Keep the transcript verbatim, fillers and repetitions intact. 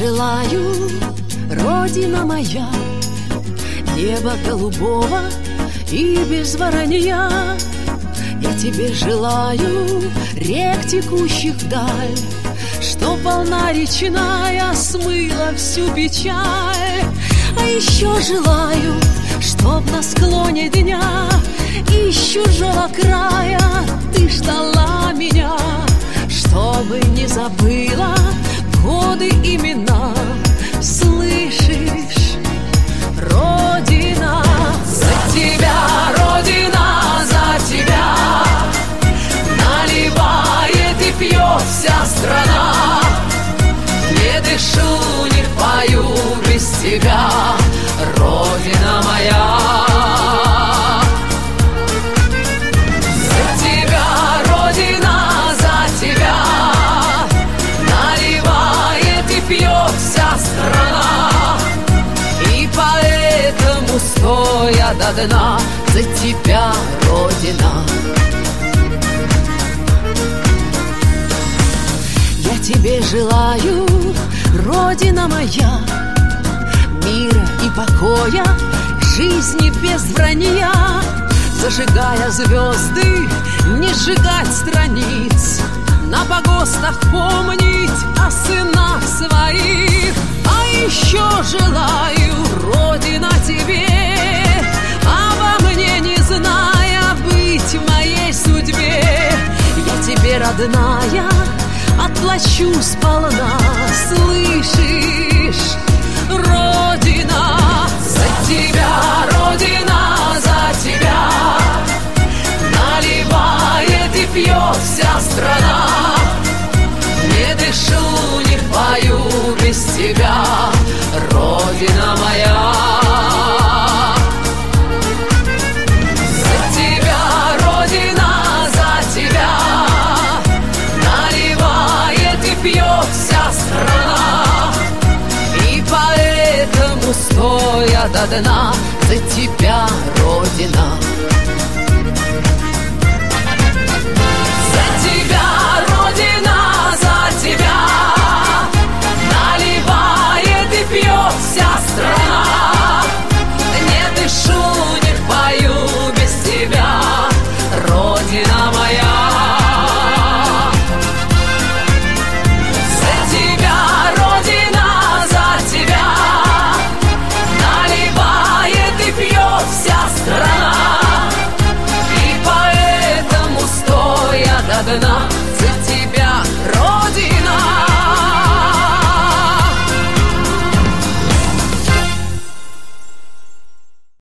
желаю, Родина моя, неба голубого и без воронья. Я тебе желаю рек, текущих вдаль, что волна речная смыла всю печаль. А еще желаю, чтоб на склоне дня из чужого края ты ждала меня, чтобы не забыла годы, имена. Слышишь, Родина, за тебя, Родина, за тебя наливает и пьет вся страна. Не дышу, не пою без тебя, Родина моя. За тебя, Родина, за тебя наливает и пьет вся страна. И поэтому, стоя до дна, за тебя, Родина, я тебе желаю, Родина моя, мира и покоя, жизни без вранья. Зажигая звезды, не сжигать страниц, на погостах помнить о сынах своих. А еще желаю, Родина, тебе, обо мне не зная, быть в моей судьбе. Я тебе, родная, отплачу сполна. Слышишь, Родина, за тебя, Родина, за тебя наливает и пьет вся страна. Не дышу, не пою без тебя, Родина моя. За тебя, Родина, за тебя наливает и пьет вся страна. И поэтому, стоя до дна,